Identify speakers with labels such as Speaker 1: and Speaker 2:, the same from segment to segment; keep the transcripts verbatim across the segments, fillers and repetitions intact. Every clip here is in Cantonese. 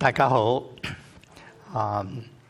Speaker 1: 大家好，啊、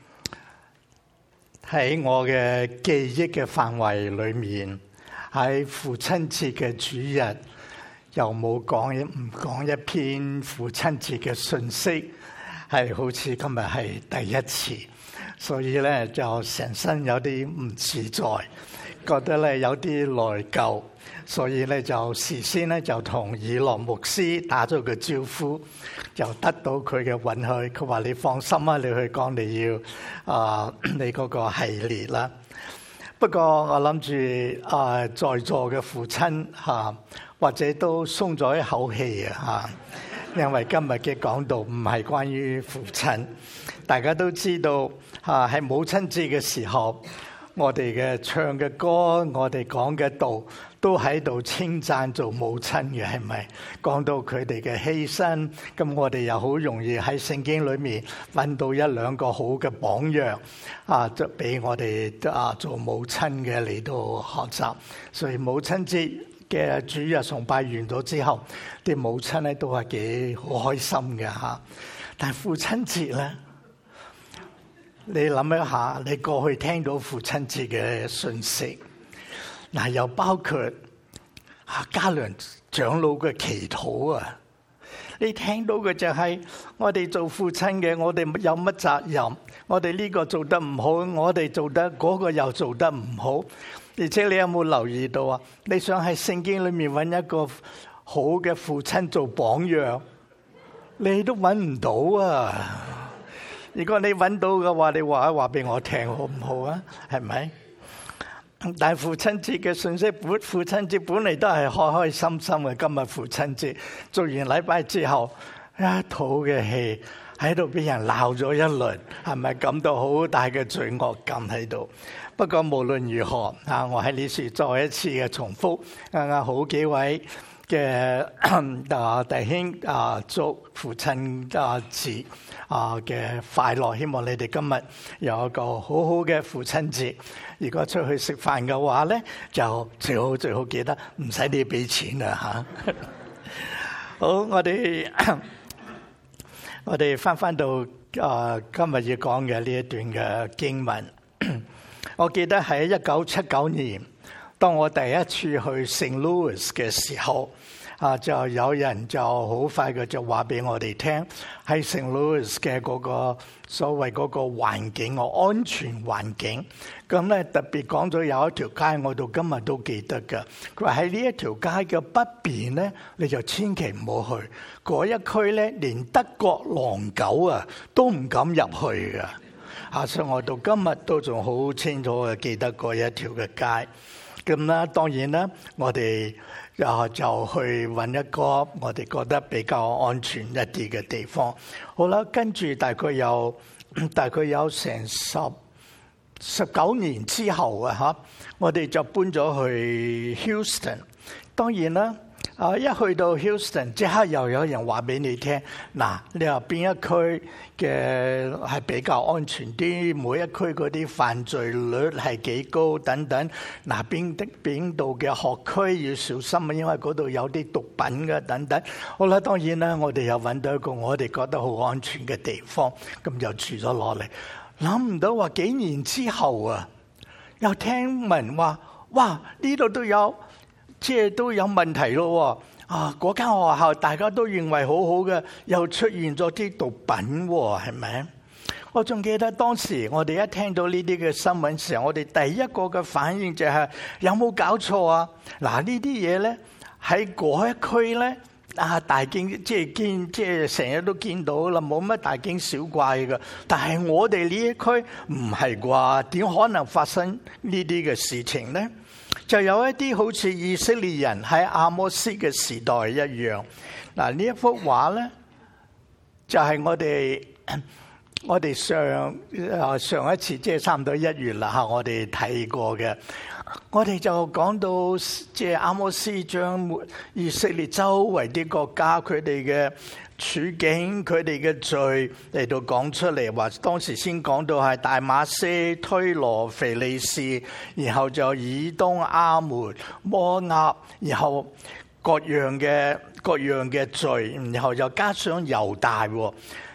Speaker 1: 喺我嘅記憶嘅範圍裏面，喺父親節嘅主日，又冇講一唔講一篇父親節嘅信息，係好似今日係第一次，所以咧就成身有啲唔自在，覺得咧有啲內疚，所以咧就事先咧就同以諾牧師打咗個招呼，就得到佢嘅允許。佢話：你放心啊，你去講你要啊、呃、你嗰個系列啦。不過我諗住啊，在座嘅父親嚇、啊，或者都鬆咗一口氣啊嚇，因為今日嘅講道唔係關於父親。大家都知道嚇，喺母親節嘅時候，我哋嘅唱嘅歌，我哋講嘅道，都喺度稱讚做母親嘅，係咪？講到佢哋嘅犧牲，咁我哋又好容易喺聖經裏面揾到一兩個好嘅榜樣啊，就俾我哋啊做母親嘅嚟到學習。所以母親節嘅主日崇拜完咗之後，啲母親咧都係幾好開心嘅嚇。但係父親節咧，你諗一下，你過去聽到父親節嘅信息。嗱，又包括啊嘉良長老嘅祈禱啊！你聽到嘅就係我哋做父親嘅，我哋有乜責任？我哋呢個做得唔好，我哋做得嗰個又做得唔好。而且你有冇留意到啊？你想喺聖經裏面揾一個好嘅父親做榜樣，你都揾唔到啊！如果你揾到嘅話，你話一話俾我聽好唔好啊？係咪？但係父親節嘅信息，本父親節本嚟都係開開心心嘅。今日父親節做完禮拜之後，一肚嘅氣喺度俾人鬧咗一輪，係咪感到好大嘅罪惡感喺度？不過無論如何啊，我喺呢處再一次嘅重複，啱啱好幾位嘅啊弟兄啊，祝父親啊節啊嘅快樂，希望你哋今日有一個好好嘅父親節。如果出去食飯嘅話咧，就最好最好記得唔使你俾錢啊嚇。好，我哋我哋翻翻到啊今日要講嘅呢一段嘅經文。我記得喺一九七九年，當我第一次去聖路易斯嘅時候，啊就有人就好快嘅就話俾我哋聽，喺聖路易斯嘅嗰個所謂嗰個環境啊，安全環境。咁咧特別講咗有一條街，我到今日都記得㗎。佢話喺呢一條街嘅北邊咧，你就千祈唔好去嗰一區咧，連德國狼狗啊都唔敢入去㗎。啊，所以我到今日都仲好清楚嘅記得嗰一條嘅街。咁啦，當然啦，我哋啊就去揾一個我哋覺得比較安全一啲嘅地方。好啦，跟住大概有大概有成十十九年之後啊，嚇我哋就搬咗去 Houston。當然啦，啊一去到 Houston，即刻又有人話俾你聽，嗱，你話邊一區嘅係比較安全啲，每一區嗰啲犯罪率係幾高等等。嗱，邊的邊度嘅學區要小心啊，因為嗰度有啲毒品嘅等等。好啦，當然啦，我哋又揾到一個我哋覺得好安全嘅地方，咁就住咗落嚟。諗唔到話幾年之後啊，又聽聞話，哇！呢度都有，即係都有問題咯。啊，嗰間學校大家都認為好好嘅，又出現咗啲毒品，係咪？我仲記得當時我哋一聽到呢啲嘅新聞時候，我哋第一個嘅反應就係有冇搞錯啊？嗱，呢啲嘢咧喺嗰一區咧。啊！大驚即係見，即係成日都見到啦，冇乜大驚小怪嘅。但係我哋呢一區唔係啩？點可能發生呢啲嘅事情呢？就有一啲好似以色列人喺阿摩斯嘅時代一樣。嗱，呢一幅畫咧，就係、是、我哋我哋上啊上一次即係差唔多一月啦嚇，我哋睇過嘅。我哋就講到即係阿摩斯將以色列周圍啲國家佢哋嘅處境、佢哋嘅罪嚟到講出嚟，話當時先講到係大馬色、推羅、腓利士，然後就以東、亞門、摩押，然後各樣嘅各樣嘅罪，然後又加上猶大。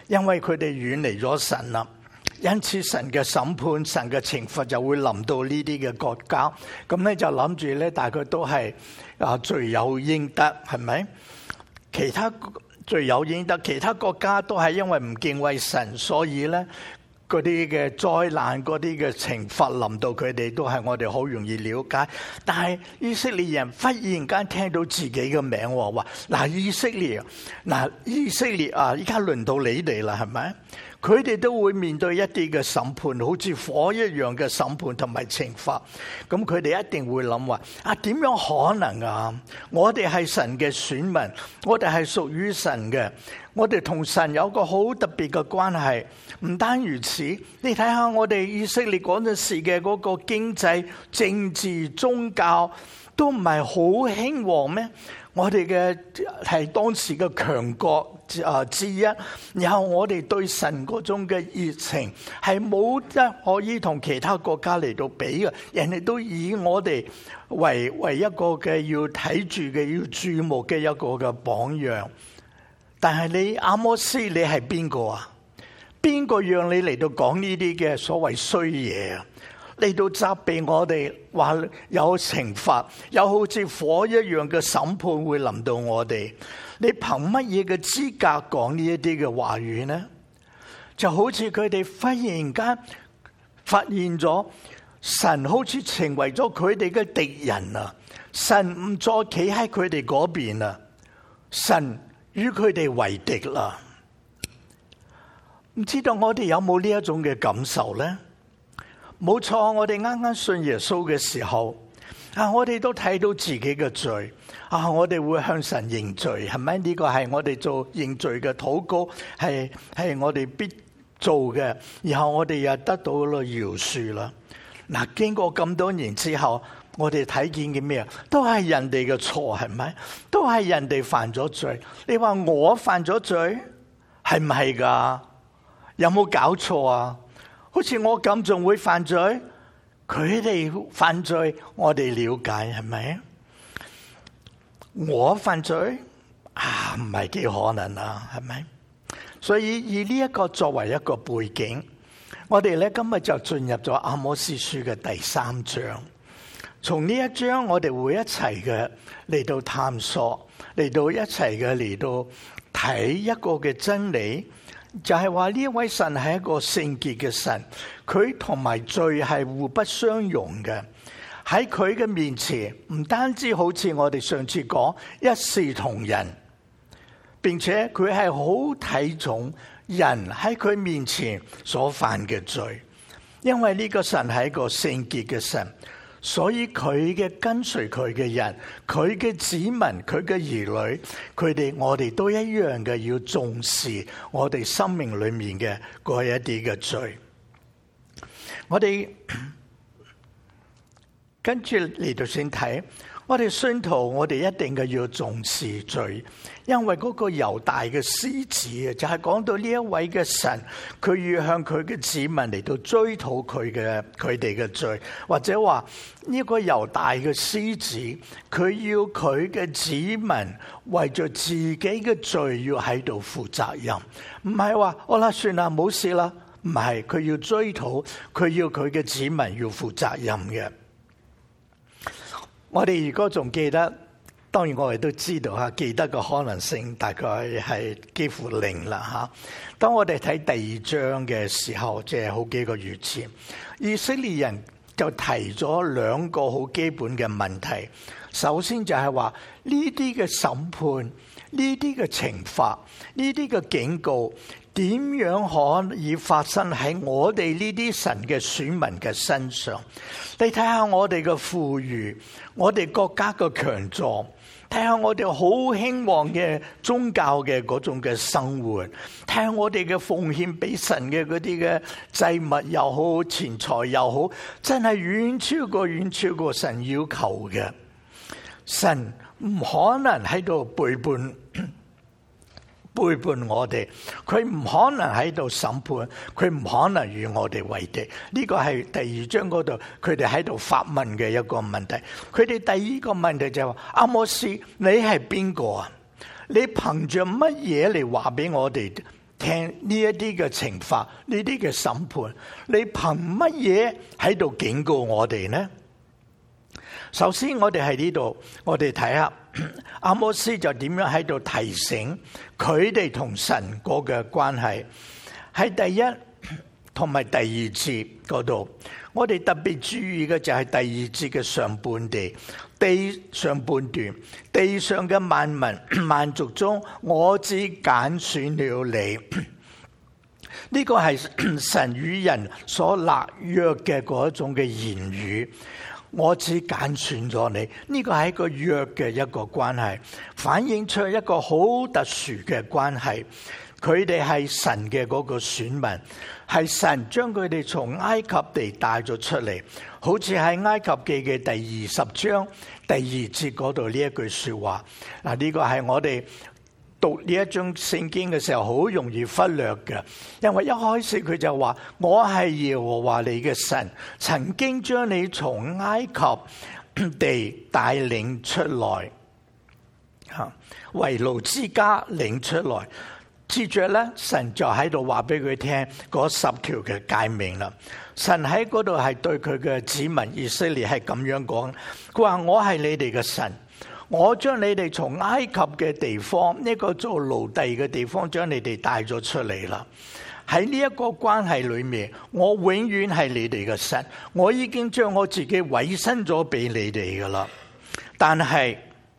Speaker 1: 因為佢哋遠離咗神啦。因此神嘅審判、神嘅懲罰就會臨到呢啲嘅國家，咁咧就諗住咧大概都係啊罪有應得，係咪？其他罪有應得，其他國家都係因為唔敬畏神，所以咧嗰啲嘅災難、嗰啲嘅懲罰臨到佢哋，都係我哋好容易了解。但係以色列人忽然間聽到自己嘅名，話嗱以色列，嗱以色列啊，依家輪到你哋啦，係咪？佢哋都會面對一啲嘅審判，好似火一樣嘅審判同埋懲罰。咁佢哋一定會諗話：啊，點樣可能啊？我哋係神嘅選民，我哋係屬於神嘅，我哋同神有個好特別嘅關係。唔單如此，你睇下我哋以色列嗰陣時嘅嗰個經濟、政治、宗教都唔係好興旺咩？我哋嘅係當時嘅強國啊之一，然後我哋對神嗰種嘅熱情係冇得可以同其他國家嚟到比嘅，人哋都以我哋為為一個嘅要睇住嘅、要注目嘅一個嘅榜樣。但係你阿摩斯，你係邊個啊？邊個讓你嚟到講呢啲嘅所謂衰嘢啊？嚟到責備我哋，話有懲罰，有好似火一樣嘅審判會臨到我哋。你憑乜嘢嘅資格講呢一啲嘅話語呢？就好似佢哋忽然間發現咗神好似成為咗佢哋嘅敵人啊！神唔再企喺佢哋嗰邊啦，神與佢哋為敵啦。唔知道我哋有冇呢一種嘅感受呢？冇錯，我哋啱啱信耶穌嘅時候啊，我哋都睇到自己嘅罪啊，我哋會向神認罪，係咪？呢個係我哋做認罪嘅禱告，係係我哋必做嘅。然後我哋又得到咗饒恕啦。嗱，經過咁多年之後，我哋睇見嘅咩啊？都係人哋嘅錯，係咪？都係人哋犯咗罪。你話我犯咗罪，係唔係噶？有冇搞錯啊？好似我咁仲會犯罪，佢哋犯罪，我哋了解，係咪？我犯罪啊，唔係幾可能啊，係咪？所以以呢一個作為一個背景，我哋咧今日就進入咗阿摩司書嘅第三章。從呢一章，我哋會一齊嘅嚟到探索，嚟到一齊嘅嚟到睇一個嘅真理。就係話呢位神係一個聖潔嘅神，佢同埋罪係互不相容嘅。喺佢嘅面前，唔單止好似我哋上次講一視同仁，並且佢係好睇重人喺佢面前所犯嘅罪。因為呢個神係一個聖潔嘅神，所以佢嘅跟隨佢嘅人，佢嘅子民，佢嘅兒女，佢哋我哋都一樣嘅要重視我哋生命裏面嘅嗰一啲嘅罪。我哋跟住嚟到先睇，我哋信徒，我哋一定嘅要重視罪，因為嗰個猶大嘅獅子啊，就係講到呢一位嘅神，佢要向佢嘅子民嚟到追討佢嘅佢哋嘅罪，或者話呢個猶大嘅獅子，佢要佢嘅子民為咗自己嘅罪要喺度負責任，唔係話好啦算啦冇事啦，唔係，佢要追討，佢要佢嘅子民要負責任嘅。我哋如果仲記得，當然我哋都知道吓，記得個可能性大概係幾乎零啦吓。當我哋睇第二章嘅時候，即係好幾個月前，以色列人就提咗兩個好基本嘅問題。首先就係話呢啲嘅審判、呢啲嘅懲罰、呢啲嘅警告，點樣可以發生喺我哋呢啲神嘅選民嘅身上？你睇下我哋嘅富裕，我哋國家嘅強壯，睇下我哋好興旺嘅宗教嘅嗰種嘅生活，睇下我哋嘅奉獻俾神嘅嗰啲嘅祭物又好，錢財又好，真係遠超過遠超過神要求嘅。神唔可能喺度背叛背叛我哋，佢唔可能喺度審判，佢唔可能與我哋為敵。呢個係第二章嗰度佢哋喺度發問嘅一個問題。佢哋第二個問題就係話：阿摩司，你係邊個啊？你憑着乜嘢嚟話俾我哋聽呢一啲嘅懲罰，呢啲嘅審判，你憑乜嘢喺度警告我哋呢？首先我哋喺呢度，我哋睇下阿摩司就點樣喺度提醒佢哋同神嗰嘅關係。喺第一同埋第二節嗰度，我哋特別注意嘅就係第二節嘅上半地，地上半段，地上嘅萬民萬族中，我只揀選了你。呢個係神與人所立約嘅嗰一種嘅言語。我只揀選咗你，呢個係一個約嘅一個關係，反映出一個好特殊嘅關係。佢哋係神嘅嗰個選民，係神將佢哋從埃及地帶咗出嚟，好似喺埃及記嘅第二十章第二節嗰度呢一句說話。嗱，呢個係我哋讀呢一章聖經嘅時候好容易忽略嘅，因為一開始佢就話我係耶和華你嘅神，曾經將你從埃及地帶領出來，吓，為奴之家領出來。接着咧，神就喺度話俾佢聽嗰十條嘅誡命啦。神喺嗰度係對佢嘅子民以色列係咁樣講，佢話我係你哋嘅神。我將你哋從埃及嘅地方，呢個做奴隸嘅地方，將你哋帶咗出嚟啦。喺呢一個關係裏面，我永遠係你哋嘅神。我已經將我自己委身咗俾你哋噶啦。但係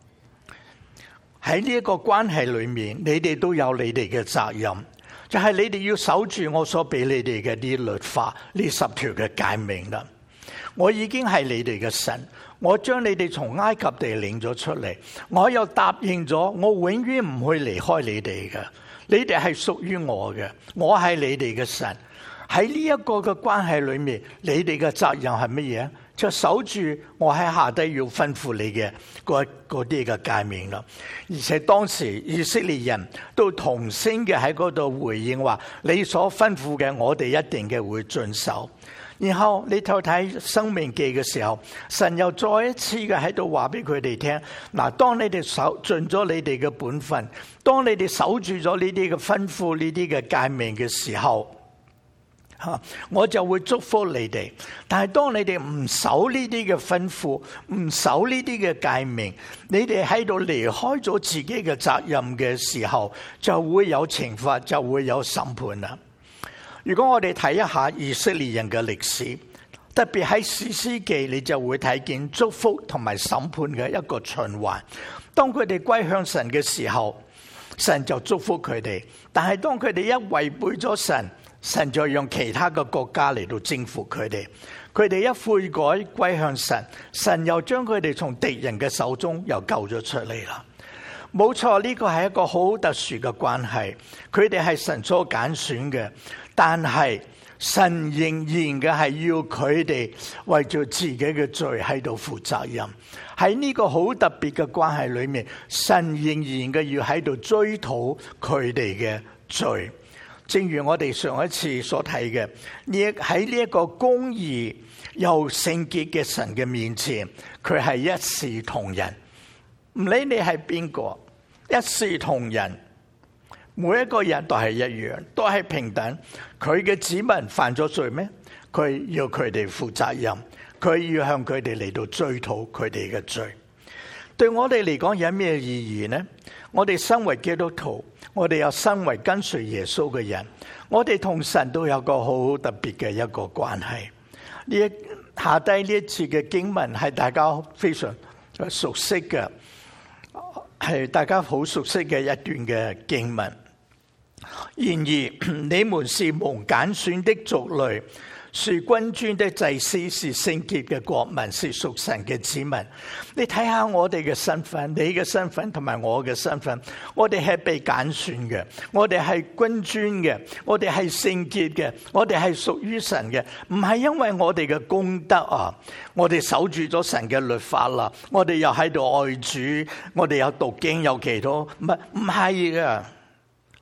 Speaker 1: 喺呢一個關係裏面，你哋都有你哋嘅責任，就係你哋要守住我所俾你哋嘅啲律法，呢十條嘅誡命啦。我已經係你哋嘅神。我將你哋從埃及地領咗出嚟，我又答應咗，我永遠唔會離開你哋嘅。你哋係屬於我嘅，我係你哋嘅神。喺呢一個嘅關係裏面，你哋嘅責任係乜嘢？就守住我喺下低要吩咐你嘅嗰嗰啲嘅誡命啦。而且當時以色列人都同聲嘅喺嗰度回應話：你所吩咐嘅，我哋一定嘅會遵守。然後你睇睇申命記嘅時候，神又再一次嘅喺度話俾佢哋聽：嗱，當你哋守盡咗你哋嘅本分，當你哋守住咗呢啲嘅吩咐、呢啲嘅誡命嘅時候，吓，我就會祝福你哋。但係當你哋唔守呢啲嘅吩咐，唔守呢啲嘅誡命，你哋喺度離開咗自己嘅責任嘅時候，就會有懲罰，就會有審判啦。如果我哋睇一下以色列人嘅歷史，特別喺士師記，你就會睇見祝福同埋審判嘅一個循環。當佢哋歸向神嘅時候，神就祝福佢哋；但係當佢哋一違背咗神，神就用其他嘅國家嚟到征服佢哋。佢哋一悔改歸向神，神又將佢哋從敵人嘅手中又救咗出嚟啦。冇錯，呢個係一個好特殊嘅關係，佢哋係神所揀選嘅。但係神仍然嘅係要佢哋為咗自己嘅罪喺度負責任。喺呢個好特別嘅關係裏面，神仍然嘅要喺度追討佢哋嘅罪。正如我哋上一次所睇嘅，呢喺呢一個公義又聖潔嘅神嘅面前，佢係一視同仁，唔理你係邊個，一視同仁。每一個人都係一樣，都係平等。佢嘅子民犯咗罪咩？佢要佢哋負責任，佢要向佢哋嚟到追討佢哋嘅罪。對我哋嚟講有咩意義呢？我哋身為基督徒，我哋又身為跟隨耶穌嘅人，我哋同神都有個好特別嘅一個關係。呢一下低呢一次嘅經文係大家非常熟悉嘅，係大家好熟悉嘅一段嘅經文。然而你們是蒙揀選的族類，是君尊的祭司，是聖潔嘅國民，是屬神嘅子民。你睇下我哋嘅身份，你嘅身份同埋我嘅身份，我哋係被揀選嘅，我哋係君尊嘅，我哋係聖潔嘅，我哋係屬於神嘅。唔係因為我哋嘅功德啊，我哋守住咗神嘅律法啦，我哋又喺度愛主，我哋有讀經有祈禱，唔係唔係嘅。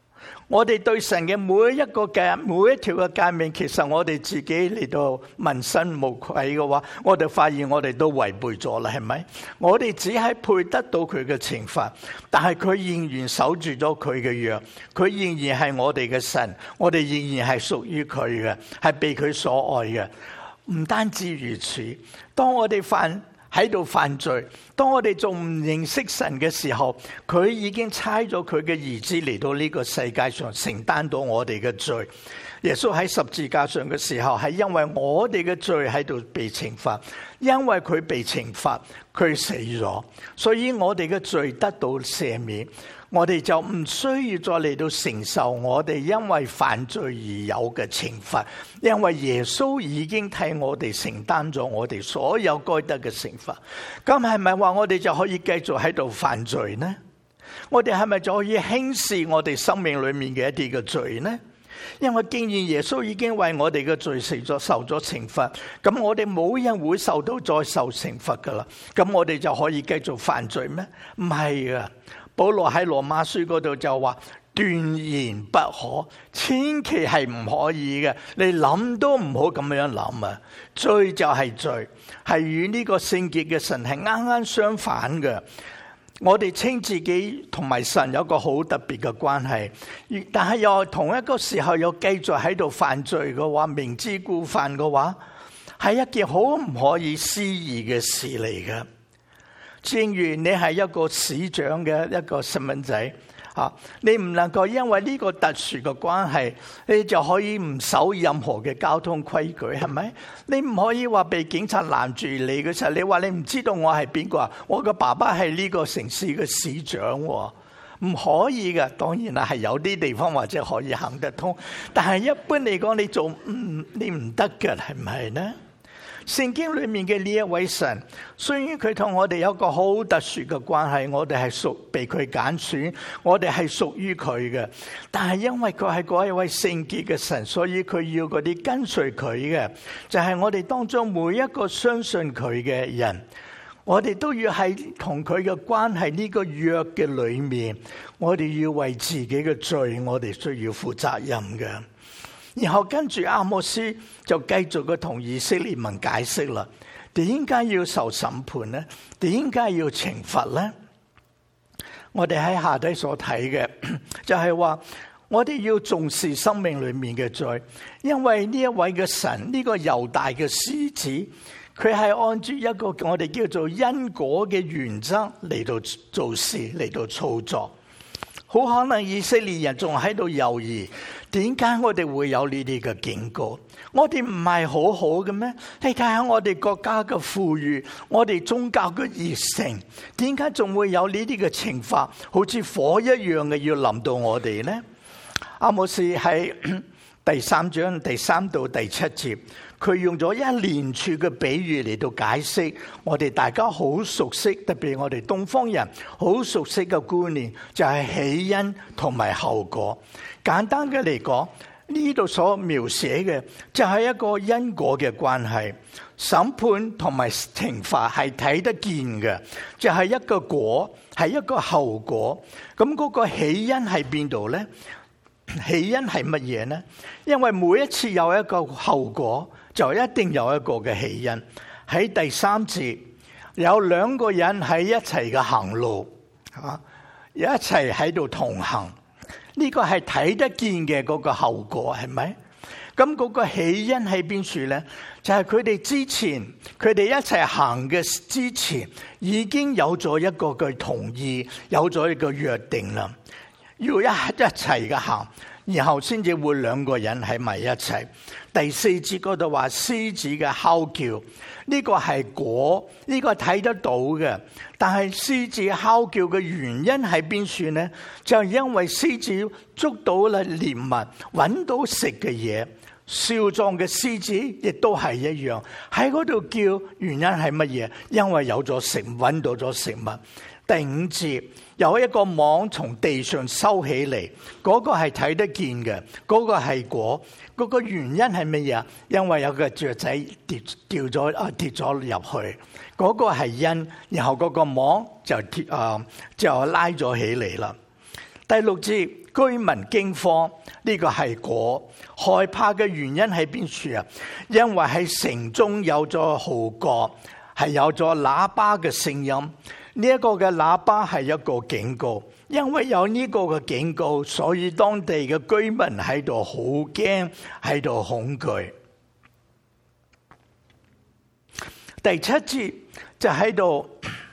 Speaker 1: 我哋對神嘅每一個嘅每一條嘅誡命，其實我哋自己嚟到問心無愧嘅話，我哋發現我哋都違背咗啦，係咪？我哋只係配得到佢嘅懲罰，但係佢仍然守住咗佢嘅約，佢仍然係我哋嘅神，我哋仍然係屬於佢嘅，係被佢所愛嘅。唔單止如此，當我哋犯喺度犯罪，當我哋仲唔認識神嘅時候，佢已經差咗佢嘅兒子嚟到呢個世界上承擔到我哋嘅罪。耶穌喺十字架上嘅時候，係因為我哋嘅罪喺度被懲罰，因為佢被懲罰，佢死咗，所以我哋嘅罪得到赦免。我哋就唔需要再嚟到承受我哋因為犯罪而有嘅懲罰，因為耶穌已經替我哋承擔咗我哋所有該得嘅懲罰。咁係咪話我哋就可以繼續喺度犯罪呢？我哋係咪就可以輕視我哋生命裏面嘅一啲嘅罪呢？因為既然耶穌已經為我哋嘅罪死咗受咗懲罰，咁我哋冇人會受到再受懲罰噶啦。咁我哋就可以繼續犯罪咩？唔係噶。保羅喺羅馬書嗰度就話斷然不可，千祈係唔可以嘅，你諗都唔好咁樣諗啊！罪就係罪，係與呢個聖潔嘅神係啱啱相反嘅。我哋稱自己同埋神有個好特別嘅關係，但係又同一個時候又繼續喺度犯罪嘅話，明知故犯嘅話，係一件好唔可以思議嘅事嚟嘅。正如你係一個市長嘅一個細蚊仔啊，你唔能夠因為呢個特殊嘅關係，你就可以唔守任何嘅交通規矩，係咪？你唔可以話被警察攔住你嘅時候，你話你唔知道我係邊個啊？我嘅爸爸係呢個城市嘅市長，唔可以嘅。當然啦，係有啲地方或者可以行得通，但係一般嚟講，你做唔你唔得嘅，係唔係呢？聖經裏面嘅呢一位神，雖然佢同我哋有個好特殊嘅關係，我哋係屬被佢揀選，我哋係屬於佢嘅，但係因為佢係嗰一位聖潔嘅神，所以佢要嗰啲跟隨佢嘅，就係我哋當中每一個相信佢嘅人，我哋都要喺同佢嘅關係呢個約嘅裏面，我哋要為自己嘅罪，我哋需要負責任嘅。然後跟住阿摩司就繼續嘅同以色列民解釋啦，點解要受審判呢？點解要懲罰呢？我哋喺下底所睇嘅就係話，我哋要重視生命裏面嘅罪，因為呢一位嘅神，呢個猶大嘅獅子，佢係按住一個我哋叫做因果嘅原則嚟到做事，嚟到操作。好可能以色列人仲喺度猶豫，點解我哋會有呢啲嘅警告？我哋唔係好好嘅咩？你睇下我哋國家嘅富裕，我哋宗教嘅熱誠，點解仲會有呢啲嘅懲罰，好似火一樣嘅要臨到我哋呢？阿摩司喺第三章第三到第七節，佢用咗一連串嘅比喻嚟到解釋我哋大家好熟悉，特別我哋東方人好熟悉嘅觀念，就係起因同埋後果。簡單嘅嚟講，呢度所描寫嘅就係一個因果嘅關係，審判同埋懲罰係睇得見嘅，就係一個果，係一個後果。咁嗰個起因喺邊度呢？起因係乜嘢呢？因為每一次有一個後果，就一定有一個嘅起因。喺第三節，有兩個人喺一齊嘅行路，啊，一齊喺度同行，呢個係睇得見嘅嗰個後果，係咪？咁嗰個起因喺邊處呢？就係佢哋之前，佢哋一齊行嘅之前，已經有咗一個嘅同意，有咗一個約定啦。要一一齊嘅行，然後先至會兩個人喺埋一齊。第四節嗰度話獅子嘅哮叫，呢個係果，呢個睇得到嘅。但係獅子哮叫嘅原因喺邊處呢？就係因為獅子捉到啦獵物，揾到食嘅嘢。少壯嘅獅子亦都係一樣，喺嗰度叫，原因係乜嘢？因為有咗食，揾到咗食物。第五節，有一個網從地上收起嚟，嗰個係睇得見嘅，嗰個係果，嗰個原因係乜嘢？因為有個雀仔跌掉咗啊，跌咗入去，嗰個係因，然後嗰個網就跌啊就拉咗起嚟啦。第六節， 居民驚慌，呢個係果。害怕嘅原因喺邊處啊？因為喺城中有咗號角，係有咗喇叭嘅聲音。呢一個嘅喇叭係一個警告，因為有呢個嘅警告，所以當地嘅居民喺度好驚，喺度恐懼。第七節就喺度，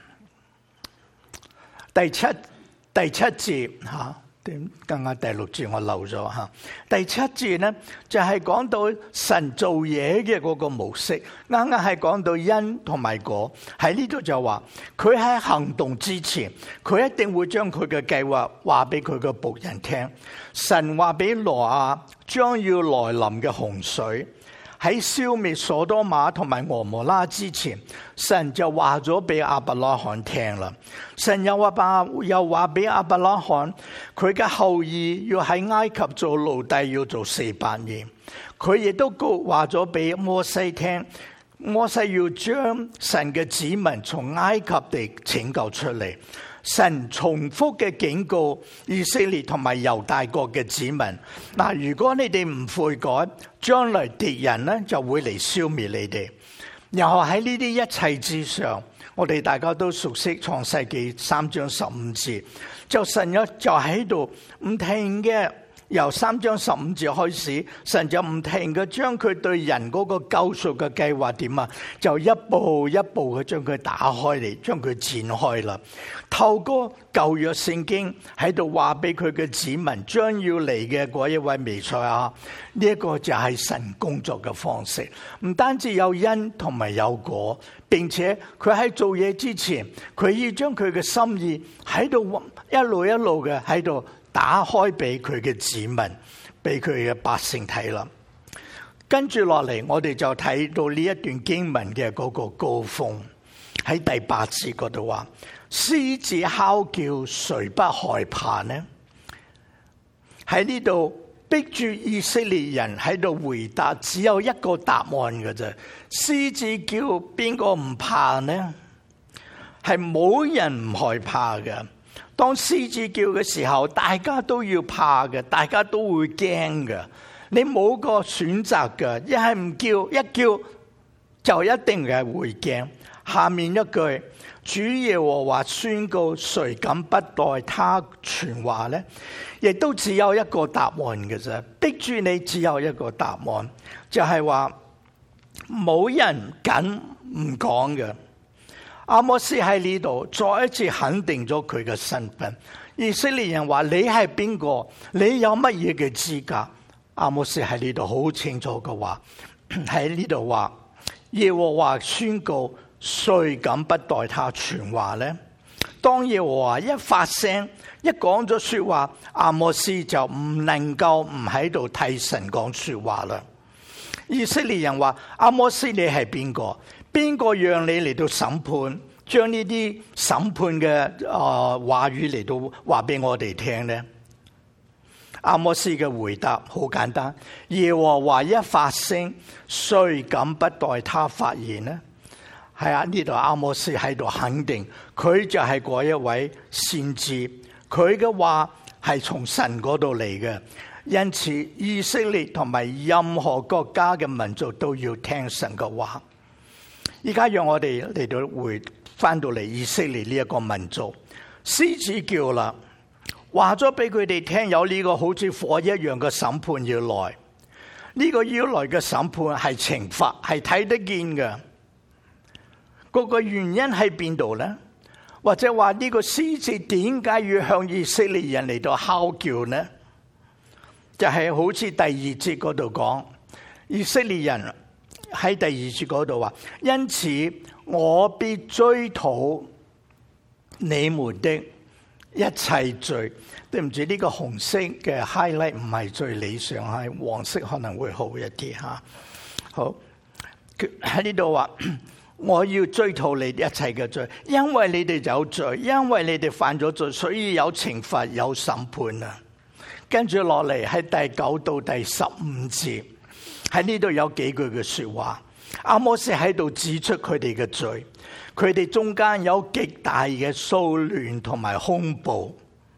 Speaker 1: 第七第七節吓，點剛剛第六節我漏咗吓。第七節咧就係講到神做嘢嘅嗰個模式，啱啱係講到因同埋果。喺呢度就話佢喺行動之前，佢一定會將佢嘅計劃話俾佢嘅僕人聽。神話俾挪亞將要來臨嘅洪水。喺消滅所多瑪同埋蛾摩拉之前，神就話咗俾亞伯拉罕聽啦。神又話把又話俾亞伯拉罕，佢嘅後裔要喺埃及做奴隸，要做四百年。佢亦都告話咗俾摩西聽，摩西要將神嘅子民從埃及地拯救出嚟。神重複嘅警告以色列同埋猶大國嘅子民，嗱，如果你哋唔悔改，將來敵人呢就會嚟消滅你哋。然後喺呢啲一切之上，我哋大家都熟悉創世記三章十五節，就神一就喺度唔停嘅。由三章十五節開始，神就唔停嘅將佢對人嗰個救贖嘅計劃點啊，就一步一步嘅將佢打開嚟，將佢展開啦。透過舊約聖經喺度話俾佢嘅子民將要嚟嘅嗰一位彌賽亞，呢一個就係神工作嘅方式。唔單止有因同埋有果，並且佢喺做嘢之前，佢要將佢嘅心意喺度一路一路嘅喺度打開俾佢嘅子民，俾佢嘅百姓睇啦。跟住落嚟，我哋就睇到呢一段經文嘅嗰個高峰，喺第八節嗰度話：獅子哮叫，誰不害怕呢？喺呢度逼住以色列人喺度回答，只有一個答案嘅啫。獅子叫，邊個唔怕呢？係冇人唔害怕嘅。當獅子叫嘅時候，大家都要怕嘅，大家都會驚嘅。你冇個選擇嘅，一係唔叫，一叫就一定係會驚。下面一句，主耶和華宣告，誰敢不代他傳話呢？亦都只有一個答案嘅啫，逼住你只有一個答案，就係話冇人敢唔講嘅。阿摩司喺呢度再一次肯定咗佢嘅身份。以色列人話：你係邊個？你有乜嘢嘅資格？阿摩司喺呢度好清楚嘅話，喺呢度話耶和華宣告，誰敢不代他傳話呢？當耶和華一發聲，一講咗說話，阿摩司就唔能夠唔喺度替神講說話啦。以色列人話：阿摩司，你係邊個？邊個讓你嚟到審判，將呢啲審判嘅啊話語嚟到話俾我哋聽呢？阿摩司嘅回答好簡單：耶和華一發聲，誰敢不代他發言呢？係啊，呢度阿摩司喺度肯定，佢就係嗰一位先知，佢嘅話係從神嗰度嚟嘅。因此，以色列同埋任何國家嘅民族都要聽神嘅話。而家讓我哋嚟到回翻到嚟以色列呢一個民族，獅子叫啦，話咗俾佢哋聽，有呢個好似火一樣嘅審判要來。呢個要來嘅審判係懲罰，係睇得見嘅。嗰個原因喺邊度呢？或者話呢個獅子點解要向以色列人嚟到哮叫呢？就係好似第二節嗰度講，以色列人喺第二節嗰度話，因此我必追討你們的一切罪。對唔住，呢個紅色嘅 highlight 唔係最理想，係黃色可能會好一啲吓。好，喺呢度話，我要追討你一切嘅罪，因為你哋有罪，因為你哋犯咗罪，所以有懲罰，有審判啊。跟住落嚟喺第九到第十五節，喺呢度有幾句嘅說話。阿摩司喺度指出佢哋嘅罪，佢哋中間有極大嘅騷亂同埋凶暴，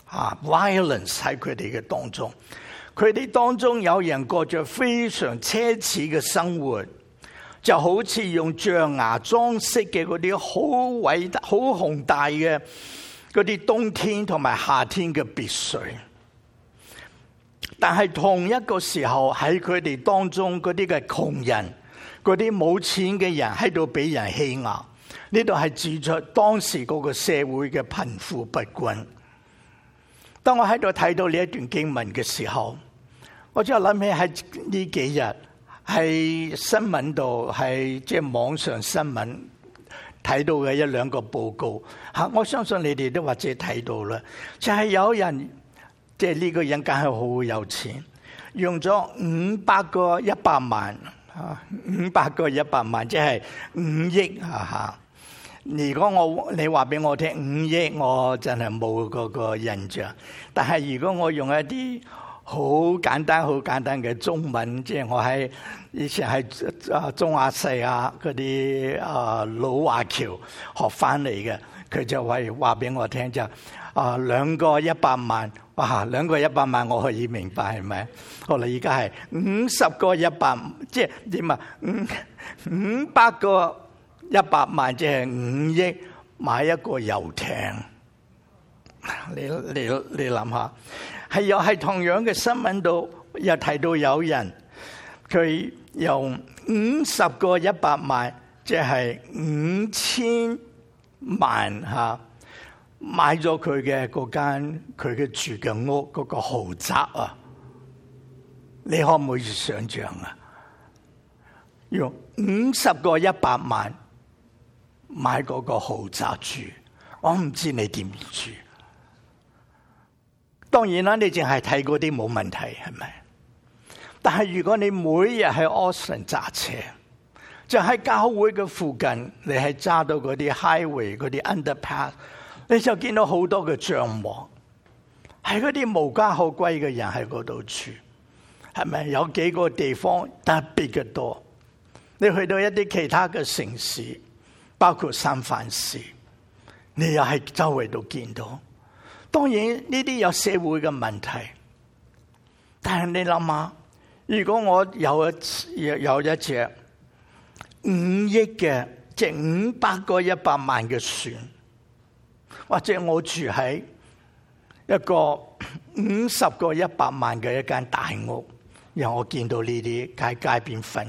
Speaker 1: 啊 violence 喺佢哋嘅當中。佢哋當中有人過着非常奢侈嘅生活，就好似用象牙裝飾嘅嗰啲好偉大、好宏大嘅嗰啲冬天同埋夏天嘅別墅。但係同一個時候喺佢哋當中嗰啲嘅窮人、嗰啲冇錢嘅人喺度俾人欺壓。呢度係指出當時嗰個社會嘅貧富不均。當我喺度睇到呢一段經文嘅時候，我就諗起喺呢幾日喺新聞度，係即係網上新聞睇到嘅一兩個報告吓，我相信你哋都或者睇到啦。就係有人即係呢個人梗係好有錢，用咗五百個一百萬啊，五百個一百萬即係五億啊吓。如果我你話俾我聽五億，我真係冇嗰個印象。但係如果我用一啲好簡單、好簡單嘅中文，即係我喺以前喺啊中亞細亞嗰啲啊老華僑學翻嚟嘅，佢就係話俾我聽就啊兩個一百萬，哇兩個一百萬我可以明白係咪？後來而家係五十個一百，即係點啊？五五百個一百萬，即係五億買一個遊艇。你你你諗下？係又係同樣嘅新聞度，又提到有人佢用五十個一百萬，即係五千萬吓，買咗佢嘅嗰間佢嘅住嘅屋嗰個豪宅啊！你可唔可以想象啊？用五十個一百萬買嗰個豪宅住，我唔知你點住。當然啦，你淨係睇嗰啲冇問題，係咪？但係如果你每日喺 Austin 揸車，就喺教會嘅附近，你係揸到嗰啲 highway 嗰啲 underpass， 你就見到好多嘅帳幕，係嗰啲無家可歸嘅人喺嗰度住，係咪？有幾個地方特別嘅多。你去到一啲其他嘅城市，包括三藩市，你又喺周圍度見到。當然呢啲有社會嘅問題，但係你諗下，如果我有一有一隻五億嘅，即係五百個一百萬嘅船，或者我住喺一個五十個一百萬嘅一間大屋，然後我見到呢啲喺街邊瞓，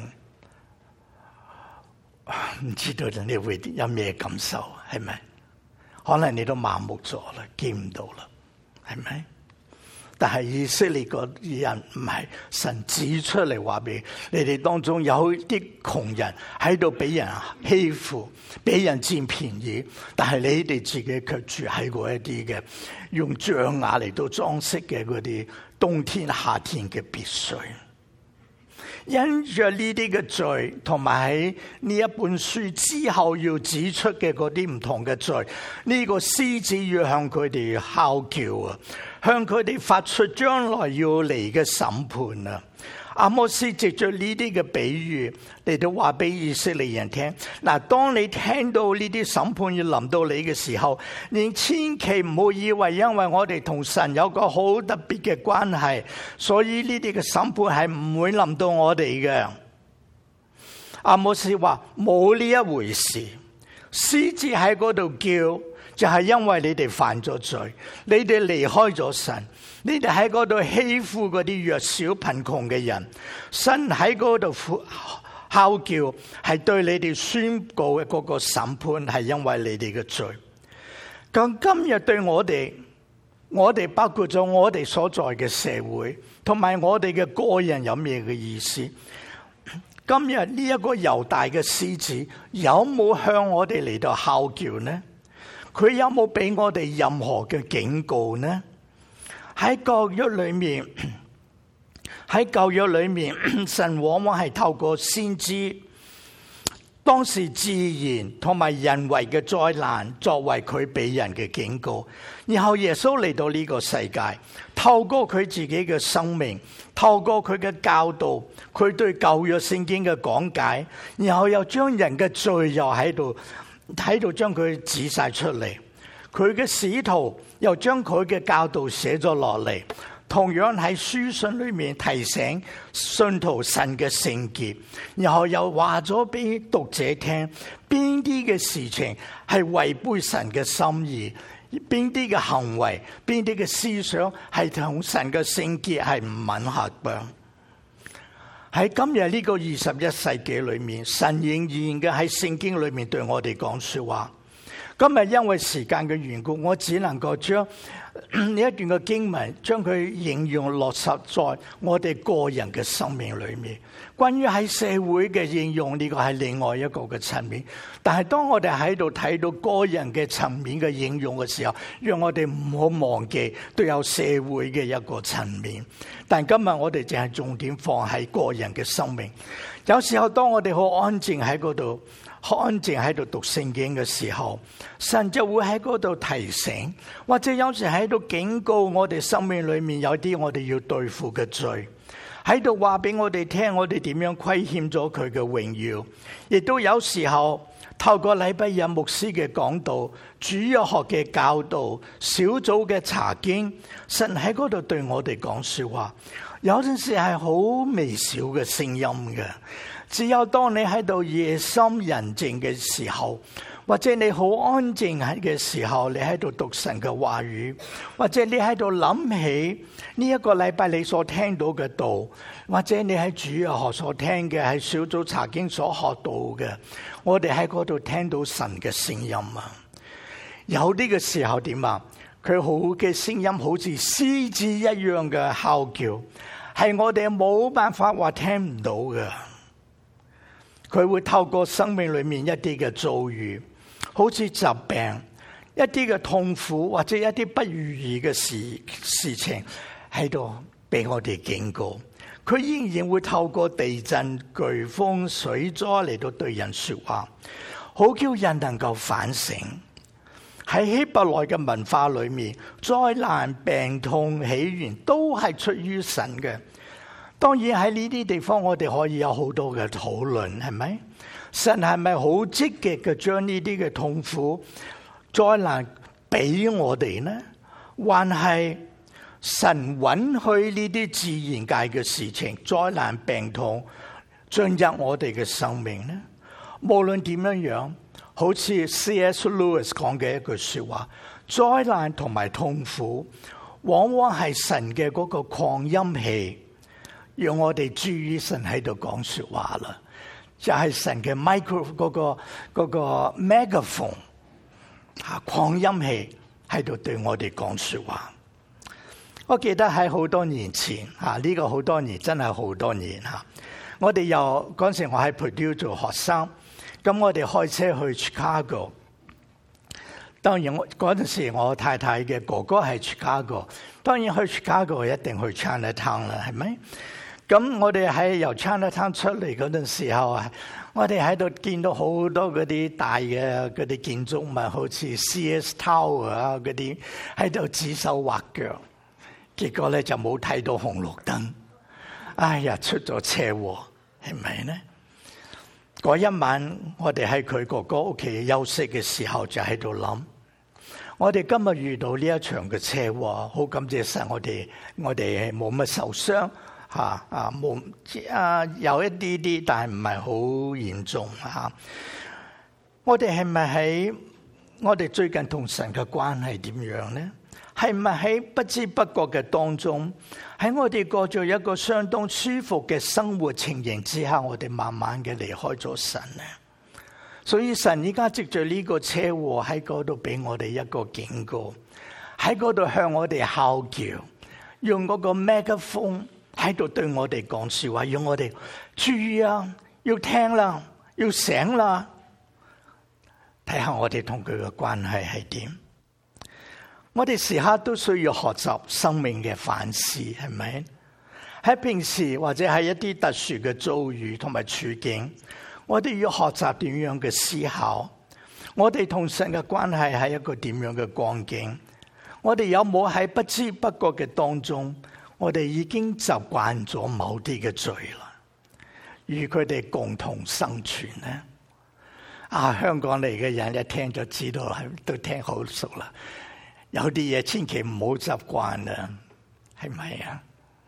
Speaker 1: 唔知道你會有咩感受？係咪？可能你都麻木咗啦，見唔到啦，係咪？但係以色列個人唔係，神指出嚟話俾你哋當中有啲窮人喺度俾人欺負，俾人佔便宜，但係你哋自己卻住喺嗰一啲嘅用象牙嚟到裝飾嘅嗰啲冬天夏天嘅別墅。因着呢啲嘅罪，同埋喺呢一本書之後要指出嘅嗰啲唔同嘅罪，呢、這個獅子要向佢哋嚎叫啊，向佢哋發出將來要嚟嘅審判啊！阿摩司藉着呢啲嘅比喻嚟到話俾以色列人聽，嗱，當你聽到呢啲審判要臨到你嘅時候，你千祈唔好以為因為我哋同神有個好特別嘅關係，所以呢啲嘅審判係唔會臨到我哋嘅。阿摩司話冇呢一回事，獅子喺嗰度叫，就係因為你哋犯咗罪，你哋離開咗神，你哋喺嗰度欺負嗰啲弱小貧窮嘅人，神喺嗰度嚎叫，係對你哋宣告嘅嗰個審判，係因為你哋嘅罪。咁今日對我哋，我哋包括咗我哋所在嘅社會，同埋我哋嘅個人有咩嘅意思？今日呢一個猶大嘅獅子有冇向我哋嚟到嚎叫呢？佢有冇俾我哋任何嘅警告呢？喺舊約裏面，喺舊約裏面，神往往係透過先知，當時自然同埋人為嘅災難作為佢俾人嘅警告，然後耶穌嚟到呢個世界，透過佢自己嘅生命，透過佢嘅教導，佢對舊約聖經嘅講解，然後又將人嘅罪又喺度喺度將佢指晒出嚟。 佢嘅使徒又將佢嘅教導寫咗落嚟，同樣喺書信裏面提醒信徒神嘅聖潔，然後又話咗俾讀者聽邊啲嘅事情係違背神嘅心意，邊啲嘅行為，邊啲嘅思想係同神嘅聖潔係唔吻合嘅。喺今日呢個二十一世紀裏面，神仍然嘅喺聖經裏面對我哋講說話。今日因為時間嘅緣故，我只能夠將呢一段嘅經文將佢應用落實在我哋個人嘅生命裏面。關於喺社會嘅應用，呢個係另外一個嘅層面。但係當我哋喺度睇到個人嘅層面嘅應用嘅時候，讓我哋唔好忘記都有社會嘅一個層面。但今日我哋淨係重點放喺個人嘅生命。有時候當我哋好安靜喺嗰度，安靜喺度讀聖經嘅時候，神就會喺嗰度提醒，或者有時喺度警告我哋生命裏面有啲我哋要對付嘅罪，喺度話俾我哋聽我哋點樣虧欠咗佢嘅榮耀。亦都有時候透過禮拜日牧師嘅講道、主日學嘅教導、小組嘅查經，神喺嗰度對我哋講說話。有陣時係好微小嘅聲音嘅，只有當你喺度夜深人靜嘅時候，或者你好安靜喺嘅時候，你喺度讀神嘅話語，或者你喺度諗起呢一個禮拜你所聽到嘅道，或者你喺主日學所聽嘅，喺小組查經所學到嘅，我哋喺嗰度聽到神嘅聲音啊！有啲嘅時候點啊？佢好嘅聲音好似獅子一樣嘅嚎叫，係我哋冇辦法話聽唔到嘅。佢會透過生命裏面一啲嘅遭遇，好似疾病、一啲嘅痛苦或者一啲不如意嘅事事情喺度俾我哋警告。佢依然會透過地震、颶風、水災嚟到對人說話，好叫人能夠反省。喺希伯來嘅文化裏面，災難、病痛起源都係出於神嘅。當然喺呢啲地方，我哋可以有好多嘅討論，係咪？神係咪好積極嘅將呢啲嘅痛苦、災難俾我哋呢？還係神允許呢啲自然界嘅事情、災難、病痛進入我哋嘅生命呢？無論點樣樣。好似 C S Lewis 講嘅一句說話，災難同埋痛苦往往係神嘅嗰個擴音器，讓我哋注意神喺度講說話啦，就係、是、神嘅 micro 嗰個嗰個 megaphone 吓擴音器喺度對我哋講說話。我記得喺好多年前吓，呢、這個好多年真係好多年吓，我哋又嗰陣時我喺 Purdue 做學生。咁我哋開車去 Chicago， 當然我嗰陣時我太太嘅哥哥係 Chicago， 當然去 Chicago 一定去 Chinatown 啦，係咪？咁我哋喺由 Chinatown 出嚟嗰陣時候啊，我哋喺度見到好多嗰啲大嘅嗰啲建築物，好似 C.S. Tower 啊嗰啲喺度指手畫腳，結果咧就冇睇到紅綠燈，哎呀出咗車禍，係咪呢？嗰一晚，我哋喺佢哥哥屋企休息嘅時候，就喺度諗：我哋今日遇到呢一場嘅車禍，好感謝神，我哋我哋冇乜受傷吓啊，冇啊有一啲啲，但係唔係好嚴重吓。我哋係咪喺我哋最近同神嘅關係點樣呢？係咪喺不知不覺嘅當中，喺我哋過咗一個相當舒服嘅生活情形之下，我哋慢慢嘅離開咗神呢？所以神而家藉着呢個車禍喺嗰度俾我哋一個警告，喺嗰度向我哋嚎叫，用嗰個 megaphone 喺度對我哋講說話，要我哋注意啊，要聽啦，要醒啦，睇下我哋同佢嘅關係係點。我哋時刻都需要學習生命嘅反思，係咪？喺平時或者係一啲特殊嘅遭遇同埋處境，我哋要學習點樣嘅思考。我哋同神嘅關係係一個點樣嘅光景？我哋有冇喺不知不覺嘅當中，我哋已經習慣咗某啲嘅罪啦，與佢哋共同生存呢？ 啊，香港嚟嘅人一聽就知道係都聽好熟啦。有啲嘢千祈唔好習慣啊，係咪啊？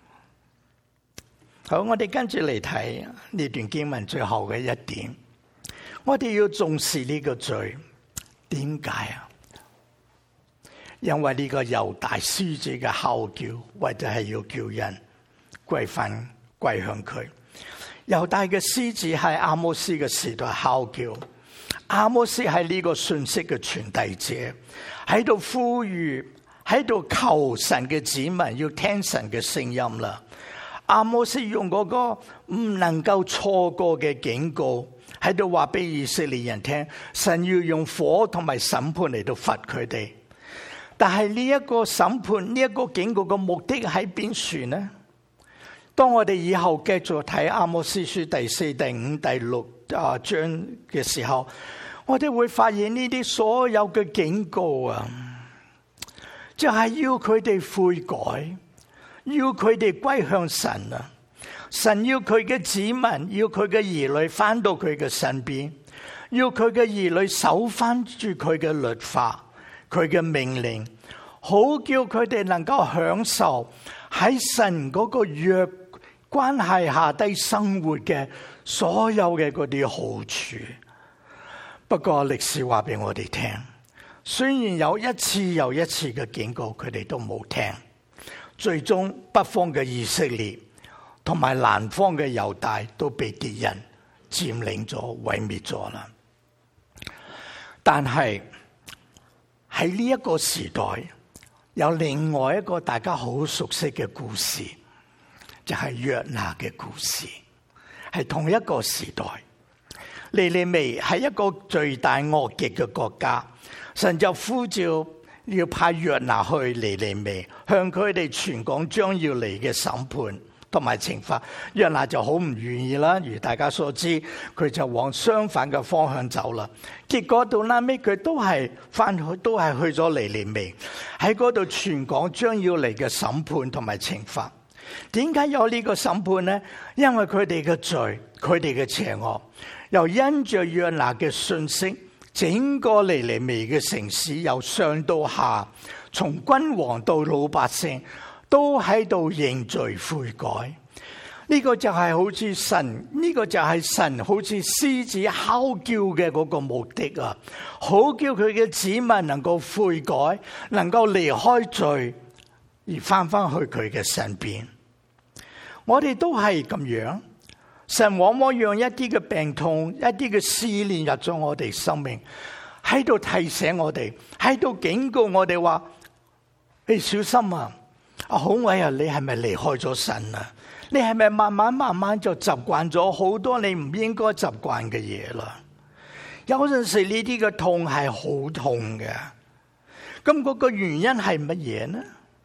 Speaker 1: 好，我哋跟住嚟睇呢段經文最後嘅一點，我哋要重視呢個罪，點解啊？因為呢個猶大獅子嘅吼叫，或者係要叫人歸返歸向佢。猶大嘅獅子係阿摩斯嘅時代吼叫，阿摩斯係呢個信息嘅傳遞者，喺度呼籲，喺度求神嘅子民要聽神嘅聲音啦。阿摩斯用嗰個唔能夠錯過嘅警告，喺度話俾以色列人聽，神要用火同埋審判嚟到罰佢哋。但係呢一個審判，呢一個警告嘅目的喺邊處呢？當我哋以後繼續睇阿摩司書第四、第五、第六啊章嘅時候，我哋會發現呢啲所有嘅警告啊，就係要佢哋悔改，要佢哋歸向神啊！神要佢嘅子民，要佢嘅兒女翻到佢嘅身邊，要佢嘅兒女守翻住佢嘅律法、佢嘅命令，好叫佢哋能夠享受喺神嗰個約關係下低生活嘅所有嘅嗰啲好處。不過歷史話俾我哋聽，雖然有一次又一次嘅警告，佢哋都冇聽。最終北方嘅以色列同埋南方嘅猶大都被敵人佔領咗、毀滅咗啦。但係喺呢一個時代，有另外一個大家好熟悉嘅故事，就係約拿嘅故事，係同一個時代。尼尼微係一個罪大惡極嘅國家，神就呼召要派約拿去尼尼微，向佢哋傳講將要嚟嘅審判同埋懲罰。約拿就好唔願意啦，如大家所知，佢就往相反嘅方向走啦。結果到拉尾佢都係翻去，都係去咗尼尼微，喺嗰度傳講將要嚟嘅審判同埋懲罰。點解有呢個審判呢？因為佢哋嘅罪，佢哋嘅邪惡，又因着約拿嘅信息，整個尼尼微嘅城市由上到下，從君王到老百姓，都喺度認罪悔改。呢個就係好似神，呢個就係神好似獅子吼叫嘅嗰個目的啊！好叫佢嘅子民能夠悔改，能夠離開罪，而翻翻去佢嘅身邊。我哋都係咁樣，神往往讓一啲嘅病痛、一啲嘅試煉入咗我哋生命，喺度提醒我哋，喺度警告我哋話：你小心啊！阿好偉啊，你係咪離開咗神啊？你係咪慢慢慢慢就習慣咗好多你唔應該習慣嘅嘢啦？有陣時呢啲嘅痛係好痛嘅，咁嗰個原因係乜嘢呢？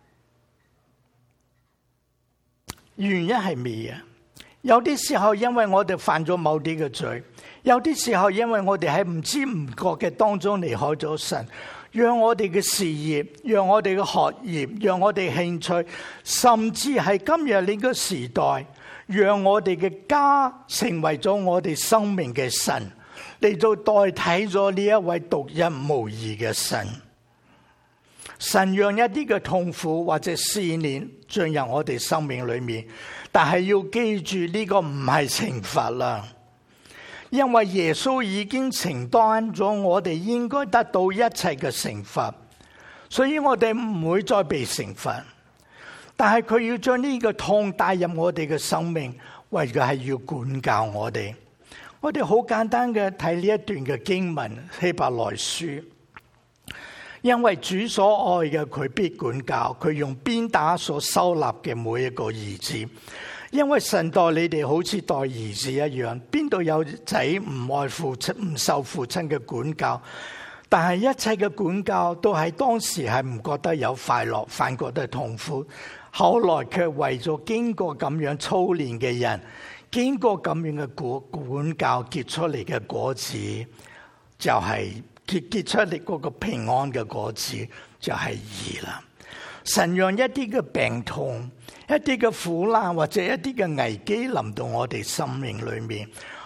Speaker 1: 原因係咩啊？有啲時候因為我哋犯咗某啲嘅罪，有啲時候因為我哋喺唔知唔覺嘅當中離開咗神，讓我哋嘅事業，讓我哋嘅學業，讓我哋興趣，甚至係今日呢個時代，讓我哋嘅家成為咗我哋生命嘅神，嚟到代替咗呢一位獨一無二嘅神。神讓一啲嘅痛苦或者試煉進入我哋生命裏面，但係要記住呢個唔係懲罰啦，因為耶穌已經承擔咗我哋應該得到一切嘅懲罰，所以我哋唔會再被懲罰。但係佢要將呢個痛帶入我哋嘅生命，為嘅係要管教我哋。我哋好簡單嘅睇呢一段嘅經文，希伯來書。因為主所愛嘅，佢必管教，佢用鞭打所收納嘅每一個兒子。因為神待你哋好似待兒子一樣，邊度有仔唔愛父親、唔受父親嘅管教？但係一切嘅管教都喺當時係唔覺得有快樂，反覺得痛苦。後來卻為咗經過咁樣操練嘅人，經過咁樣嘅管管教結出嚟嘅果子，就係、是。結結出嚟嗰個平安嘅果子就係義啦。神讓一啲嘅病痛、一啲嘅苦難或者一啲嘅危機臨到我哋生命裏面，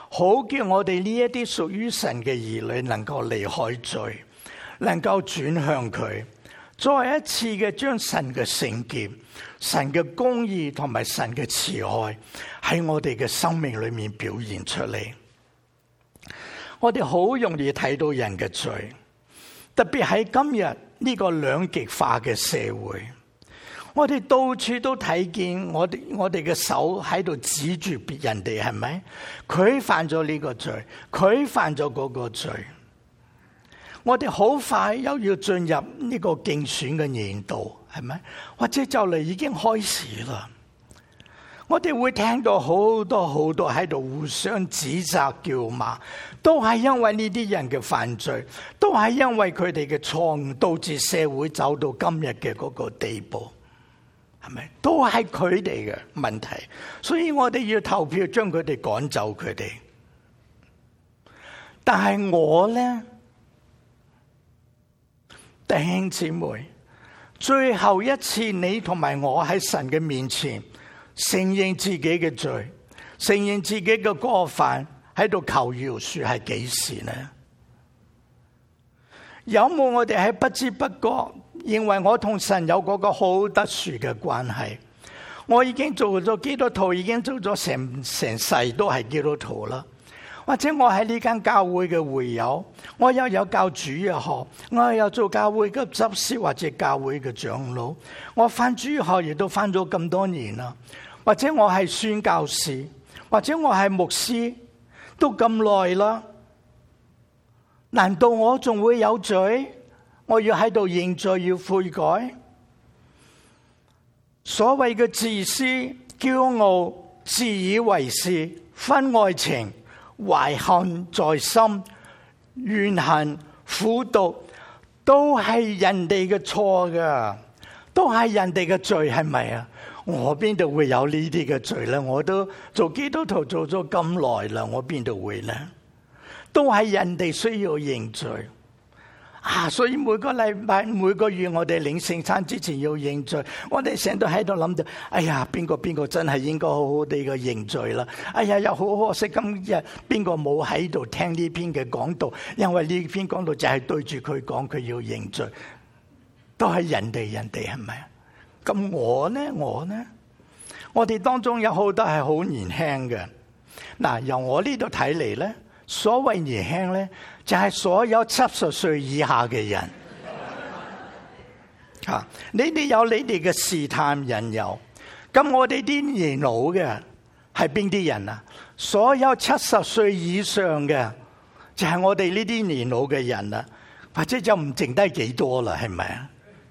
Speaker 1: 好叫我哋呢一啲屬於神嘅兒女能夠離開罪，能夠轉向佢，再一次嘅將神嘅聖潔、神嘅公義同埋神嘅慈愛喺我哋嘅生命裏面表現出嚟。我哋好容易睇到人嘅罪，特別喺今日呢個兩極化嘅社會，我哋到處都睇見我哋我哋嘅手喺度指住別人哋，係咪？佢犯咗呢個罪，佢犯咗嗰個罪。我哋好快又要進入呢個競選嘅年度，係咪？或者就嚟已經開始啦。我哋會聽到好多好多喺度互相指責叫罵，都係因為呢啲人嘅犯罪，都係因為佢哋嘅錯誤，導致社會走到今日嘅嗰個地步，係咪？都係佢哋嘅問題，所以我哋要投票將佢哋趕走佢哋。但係我呢，弟兄姊妹，最後一次你同埋我喺神嘅面前承認自己嘅罪，承認自己嘅過犯，喺度求饒恕係幾時呢？有冇我哋喺不知不覺認為我同神有嗰個好特殊嘅關係？我已經做咗基督徒，已經做咗成成世都係基督徒啦。或者我喺呢間教會嘅會友，我又有教主日學，我又有做教會嘅執事或者教會嘅長老，我返主日學亦都返咗咁多年啦。或者我係宣教士，或者我係牧師，都咁耐啦。難道我仲會有罪？我要喺度認罪，要悔改？所謂嘅自私、驕傲、自以為是、分愛情、懷恨在心、怨恨、苦毒，都係人哋嘅錯噶，都係人哋嘅罪，係咪啊？我邊度會有呢啲嘅罪呢？我都做基督徒做咗咁耐啦，我邊度會呢？都係人哋需要認罪啊！所以每個禮拜、每個月我哋領聖餐之前要認罪。我哋成日都喺度諗到，哎呀，邊個邊個真係應該好好地嘅認罪啦！哎呀，又好可惜，今日邊個冇喺度聽呢篇嘅講道，因為呢篇講道就係對住佢講，佢要認罪，都係人哋人哋，係咪啊？咁我呢？我呢？我哋當中有好多係好年輕嘅。嗱，由我呢度睇嚟呢，所謂年輕呢，就係所有七十歲以下嘅人。啊，你哋有你哋嘅試探引誘。咁我哋啲年老嘅係邊啲人啊？所有七十歲以上嘅，就係我哋呢啲年老嘅人啦。或者就唔剩低幾多啦，係咪啊？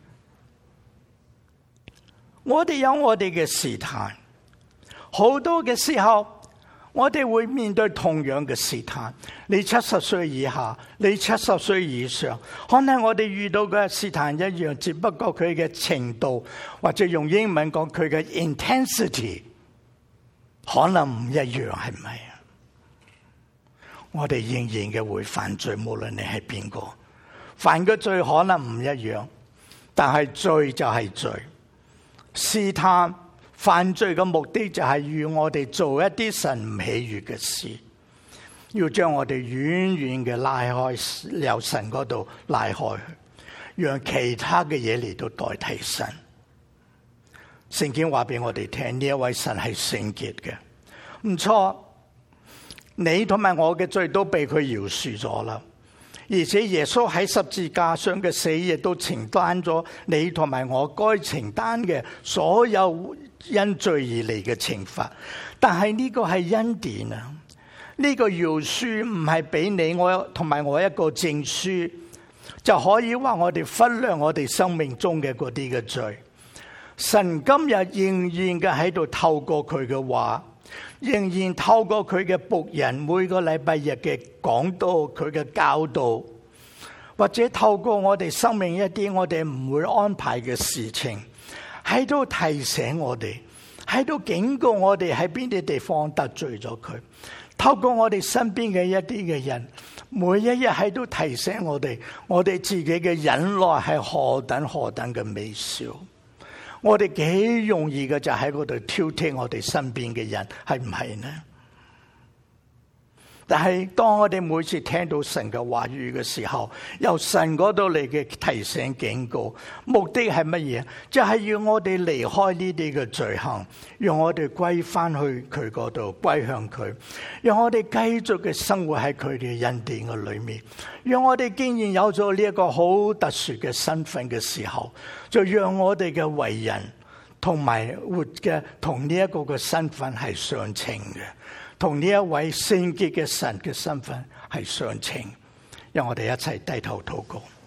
Speaker 1: 我哋有我哋嘅試探，好多嘅時候，我哋會面對同樣嘅試探。你七十歲以下，你七十歲以上，可能我哋遇到嘅試探一樣，只不過佢嘅程度，或者用英文講佢嘅 intensity， 可能唔一樣，係咪啊？我哋仍然嘅會犯罪，無論你係邊個，犯嘅罪可能唔一樣，但係罪就係罪。試探犯罪嘅目的就係要我哋做一啲神唔喜悅嘅事，要將我哋遠遠嘅拉開，由神嗰度拉開去，讓其他嘅嘢嚟到代替神。聖經話俾我哋聽，呢一位神係聖潔嘅，唔錯，你同埋我嘅罪都被佢饒恕咗啦。而且耶穌喺十字架上嘅死亦都承擔咗你同埋我該承擔嘅所有因罪而嚟嘅懲罰。但係呢個係恩典啊！呢個饒恕唔係俾你我同埋我一個證書，就可以話我哋忽略我哋生命中嘅嗰啲嘅罪。神今日仍然嘅喺度透過佢嘅話，仍然透過佢嘅僕人每個禮拜日嘅講道，佢嘅教導，或者透過我哋生命一啲我哋唔會安排嘅事情，喺度提醒我哋，喺度警告我哋喺邊啲地方得罪咗佢。透過我哋身邊嘅一啲嘅人，每一日喺度提醒我哋，我哋自己嘅忍耐係何等何等嘅微小。我哋幾容易嘅就喺嗰度挑剔我哋身邊嘅人，係唔係呢？ 但係當我哋每次聽到神嘅話語嘅時候，由神嗰度嚟嘅提醒警告，目的係乜嘢？就係要我哋離開呢啲嘅罪行，讓我哋歸翻去佢嗰度，歸向佢，讓我哋繼續嘅生活喺佢哋恩典嘅裏面。讓我哋既然有咗呢一個好特殊嘅身份嘅時候，就讓我哋嘅為人同埋活嘅同呢一個嘅身份係相稱嘅，同呢一位聖潔嘅神嘅身份係相稱。讓我哋一齊低頭禱告。